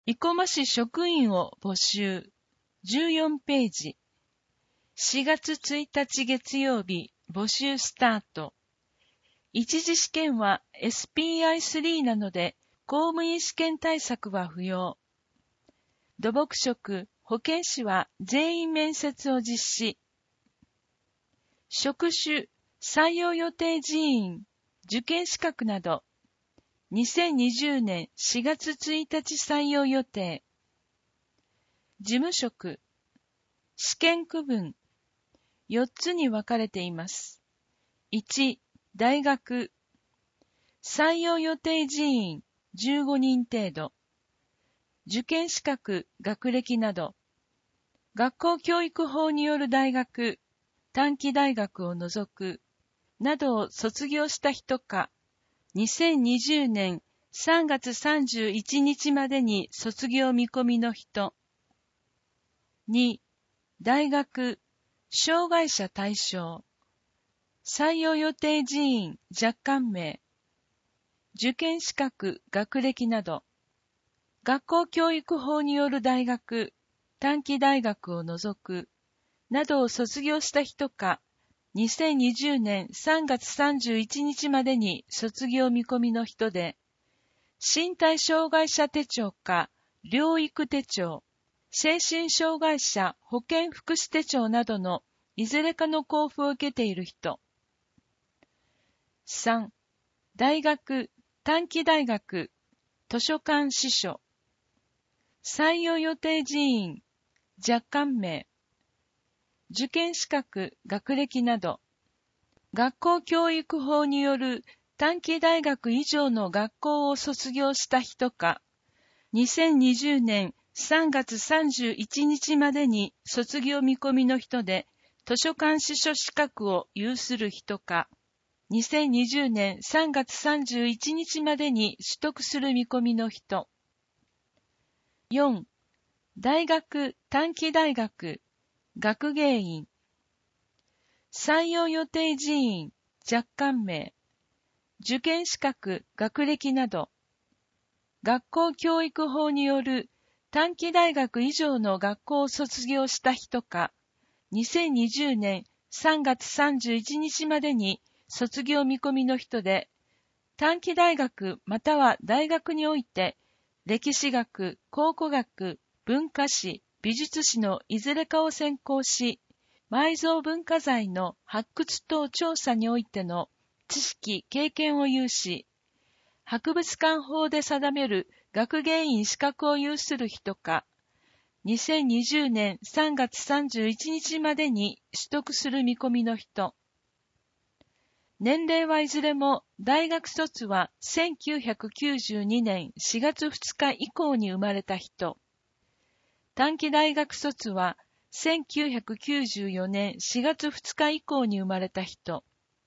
生駒市職員を募集。14ページ。4月1日月曜日、募集スタート。一次試験は SPI3 なので、公務員試験対策は不要。土木職、保健師は全員面接を実施。職種、採用予定人員、受験資格など、2020年4月1日採用予定。事務職、試験区分、4つに分かれています。1、大学、採用予定人員15人程度。受験資格、学歴など、学校教育法による大学、短期大学を除く、などを卒業した人か、2020年3月31日までに卒業見込みの人。2、大学、障害者対象。採用予定人員若干名。受験資格、学歴など。学校教育法による大学、短期大学を除く、などを卒業した人か、2020年3月31日までに卒業見込みの人で、身体障害者手帳か療育手帳、精神障害者保健福祉手帳などのいずれかの交付を受けている人。3、大学、短期大学、図書館司書。採用予定人員、若干名。受験資格、学歴など、学校教育法による短期大学以上の学校を卒業した人か、2020年3月31日までに卒業見込みの人で、図書館司書資格を有する人か、2020年3月31日までに取得する見込みの人。4、大学、短期大学、学芸員。採用予定人員、若干名。受験資格、学歴など。学校教育法による短期大学以上の学校を卒業した人か、2020年3月31日までに卒業見込みの人で、短期大学または大学において、歴史学、考古学、文化史、美術史のいずれかを専攻し、埋蔵文化財の発掘等調査においての知識、経験を有し、博物館法で定める学芸員資格を有する人か、2020年3月31日までに取得する見込みの人。年齢はいずれも大学卒は1992年4月2日以降に生まれた人。短期大学卒は1994年4月2日以降に生まれた人。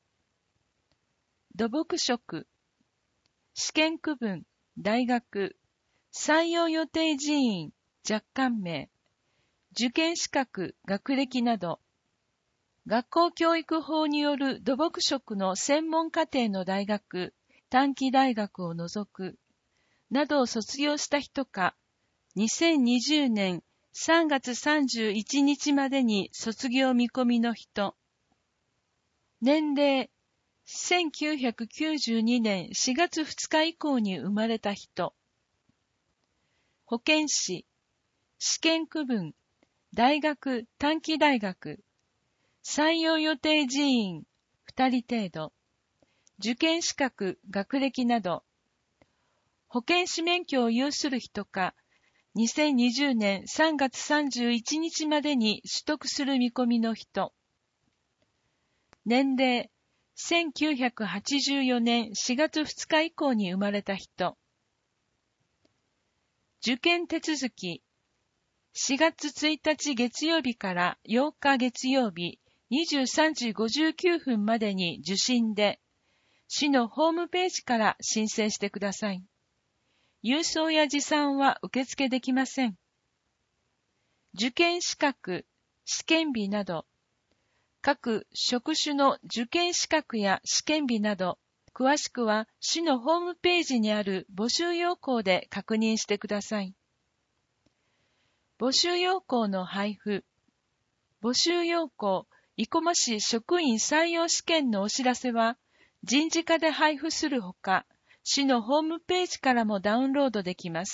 土木職。試験区分、大学、採用予定人員、若干名、受験資格、学歴など、学校教育法による土木職の専門課程の大学、短期大学を除く、などを卒業した人か、2020年3月31日までに卒業見込みの人。年齢、1992年4月2日以降に生まれた人。保健師、試験区分、大学、短期大学、採用予定人員2人程度、受験資格、学歴など、保健師免許を有する人か、2020年3月31日までに取得する見込みの人。年齢、1984年4月2日以降に生まれた人。受験手続き。4月1日月曜日から8日月曜日23時59分までに受信で、市のホームページから申請してください。郵送や持参は受付できません。受験資格、試験日など、各職種の受験資格や試験日など、詳しくは市のホームページにある募集要項で確認してください。 募集要項の配布。募集要項、生駒市職員採用試験のお知らせは、人事課で配布するほか、市のホームページからもダウンロードできます。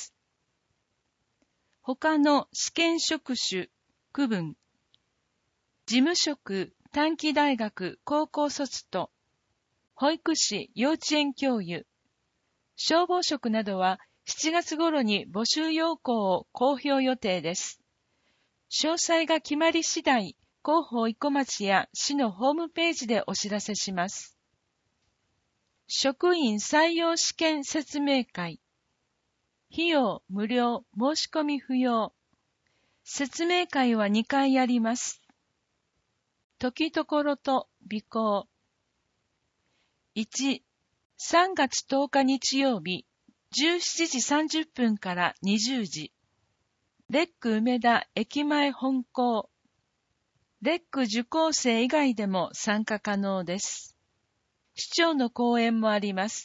他の試験職種、区分。事務職、短期大学、高校卒と、保育士、幼稚園教諭、消防職などは7月頃に募集要項を公表予定です。詳細が決まり次第、広報生駒町や市のホームページでお知らせします。職員採用試験説明会。費用無料、申し込み不要。説明会は2回あります。時所と備考。1、3月10日日曜日、17時30分から20時。レック梅田駅前本校。レック受講生以外でも参加可能です。市長の講演もあります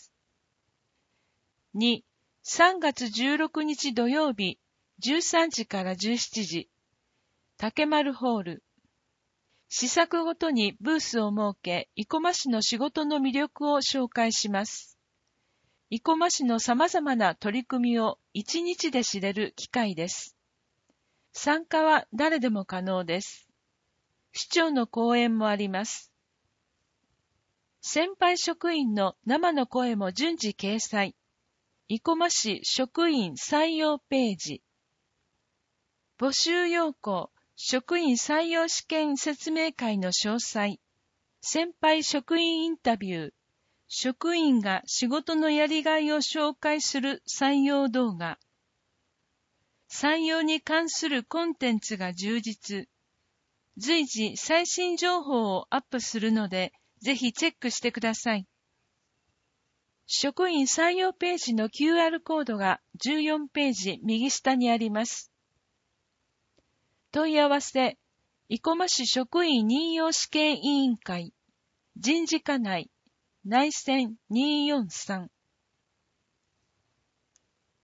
。2、3月16日土曜日、13時から17時。竹丸ホール。施策ごとにブースを設け、生駒市の仕事の魅力を紹介します。生駒市の様々な取り組みを1日で知れる機会です。参加は誰でも可能です。市長の講演もあります。先輩職員の生の声も順次掲載。生駒市職員採用ページ。募集要項、職員採用試験説明会の詳細。先輩職員インタビュー。職員が仕事のやりがいを紹介する採用動画。採用に関するコンテンツが充実。随時最新情報をアップするので、ぜひチェックしてください。職員採用ページの QR コードが14ページ右下にあります。問い合わせ、生駒市職員任用試験委員会、人事課内、内線243